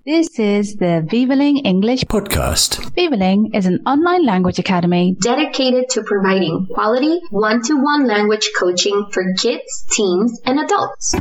This is the Vivaling English podcast. Vivaling is an online language academy dedicated to providing quality one-to-one language coaching for kids, teens, and adults.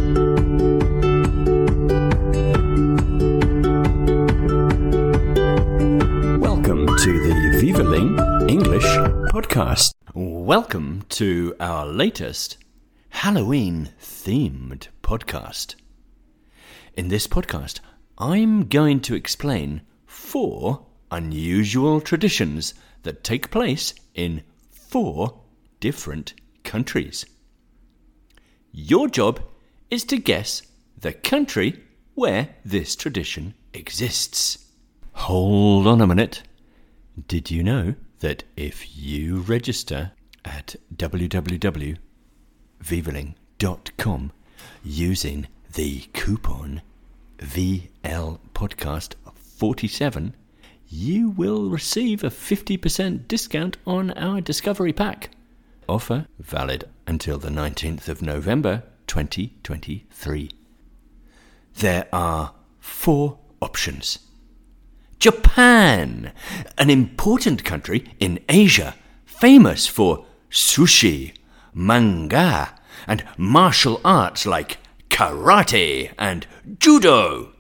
Welcome to the Vivaling English podcast. Welcome to our latest Halloween-themed podcast. In this podcast, I'm going to explain 4 unusual traditions that take place in 4 different countries. Your job is to guess the country where this tradition exists. Hold on a minute. Did you know that if you register at www.vivaling.com using the coupon VL Podcast 47, you will receive a 50% discount on our Discovery Pack. Offer valid until the 19th of November 2023. There are 4 options. Japan, an important country in Asia, famous for sushi, manga, and martial arts like karate and judo.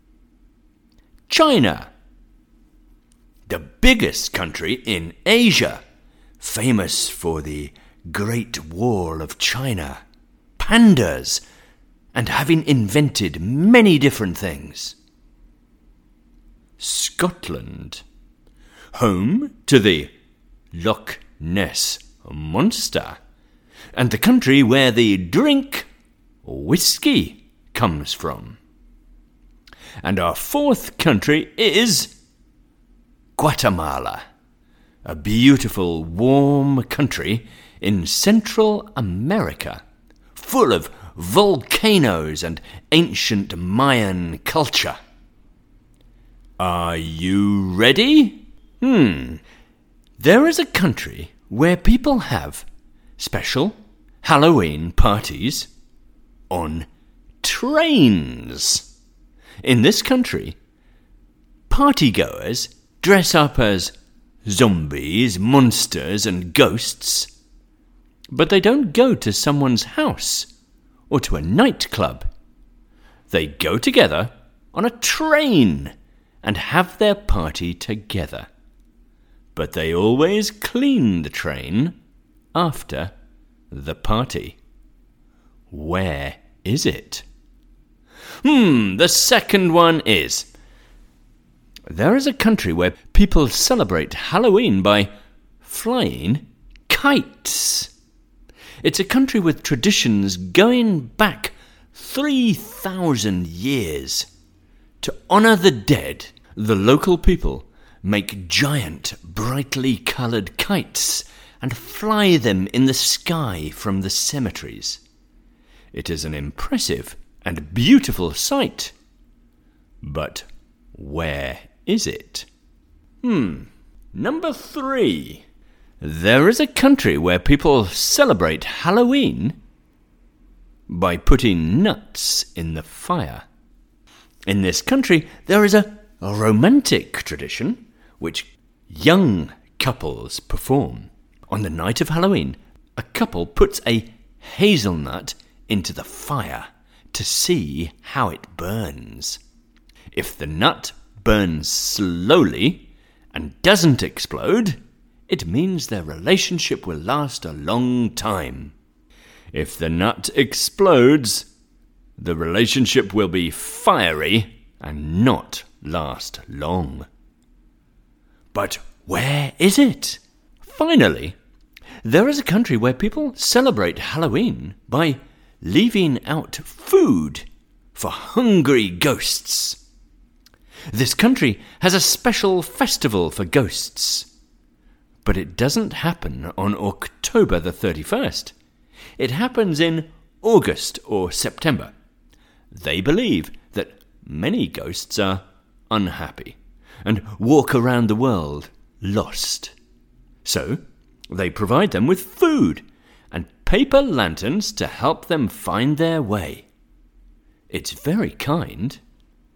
China, the biggest country in Asia, famous for the Great Wall of China, pandas, and having invented many different things. Scotland, home to the Loch Ness Monster, and the country where the drink whiskey comes from. And our 4th country is Guatemala, a beautiful, warm country in Central America, full of volcanoes and ancient Mayan culture. Are you ready? There is a country where people have special Halloween parties on trains. In this country, partygoers dress up as zombies, monsters, and ghosts, but they don't go to someone's house or to a nightclub. They go together on a train and have their party together. But they always clean the train after the party. Where is it? The second one is, there is a country where people celebrate Halloween by flying kites. It's a country with traditions going back 3,000 years. To honour the dead, the local people make giant, brightly coloured kites and fly them in the sky from the cemeteries. It is an impressive and beautiful sight. But where is it? Number 3. There is a country where people celebrate Halloween by putting nuts in the fire. In this country, there is a romantic tradition which young couples perform. On the night of Halloween, a couple puts a hazelnut into the fire to see how it burns. If the nut burns slowly and doesn't explode, it means their relationship will last a long time. If the nut explodes, the relationship will be fiery and not last long. But where is it? Finally, there is a country where people celebrate Halloween by leaving out food for hungry ghosts. This country has a special festival for ghosts, but it doesn't happen on October the 31st. It happens in August or September. They believe that many ghosts are unhappy and walk around the world lost. So they provide them with food and paper lanterns to help them find their way. It's very kind,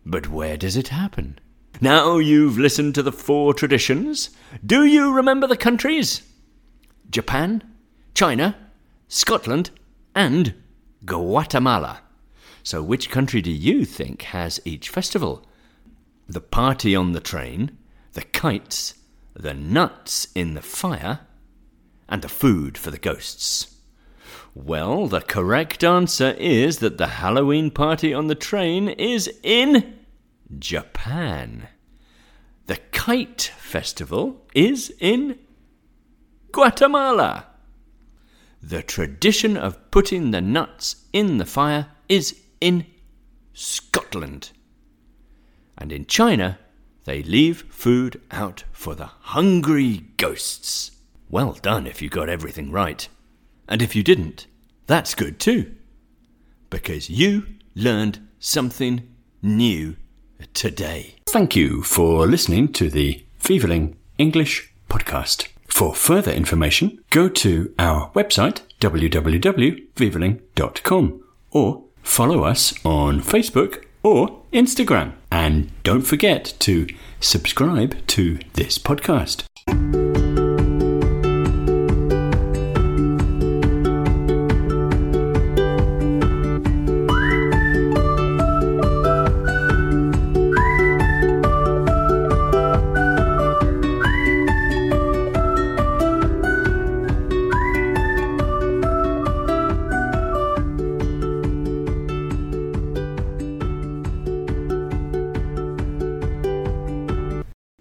But where does it happen? Now you've listened to the 4 traditions, do you remember the countries? Japan, China, Scotland, and Guatemala. So which country do you think has each festival? The party on the train, the kites, the nuts in the fire, and the food for the ghosts. Well, the correct answer is that the Halloween party on the train is in Japan. The kite festival is in Guatemala. The tradition of putting the nuts in the fire is in Scotland. And in China, they leave food out for the hungry ghosts. Well done if you got everything right. And if you didn't, that's good too. Because you learned something new today. Thank you for listening to the Vivaling English podcast. For further information, go to our website, www.vivaling.com, or follow us on Facebook or Instagram. And don't forget to subscribe to this podcast.